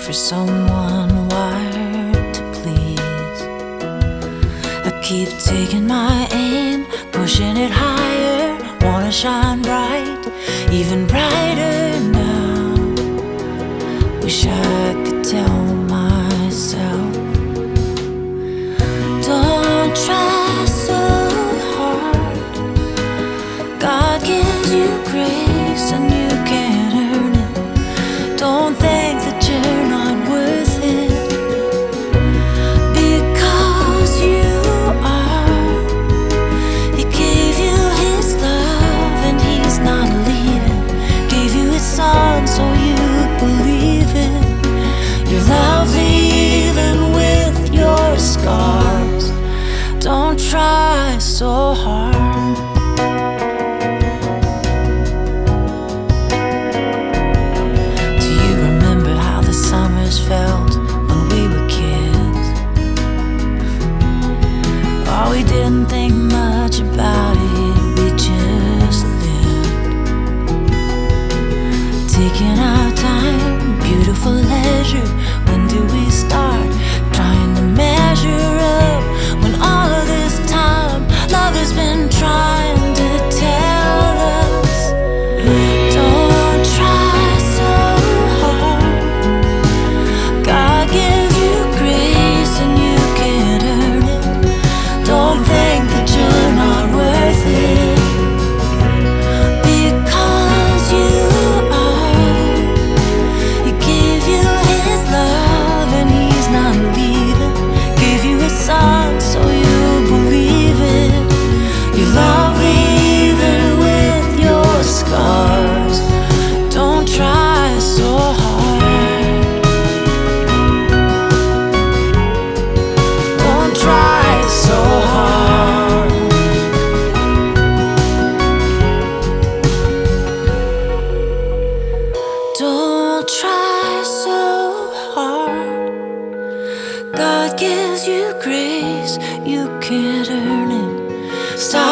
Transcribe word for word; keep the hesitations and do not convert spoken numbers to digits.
for someone wired to please. I keep taking my aim, pushing it higher, wanna shine bright, even brighter now. Wish I could tell myself, don't try so hard. God gives you grace and you can't earn it. Don't think that you're not worth it, because you are. He gave you his love and he's not leaving. Gave you his son so you believe it. You're lovely even with your scars. Don't try so hard. Do you remember how the summers felt when we were kids? Oh, we didn't think much about it, we just lived, taking our time, beautiful leisure. When do we start trying to measure up, when all of this time love has been trying to tell us, don't try so hard. God gives you grace and you can't earn it. Don't think that you're not worth it, because you are. He gave you his love and he's not leaving. Gave you his son so you believe it. You're lovely even with your scars. Don't try so hard. Don't try so hard. Don't try so hard. God gives you grace, you can't earn it. Stop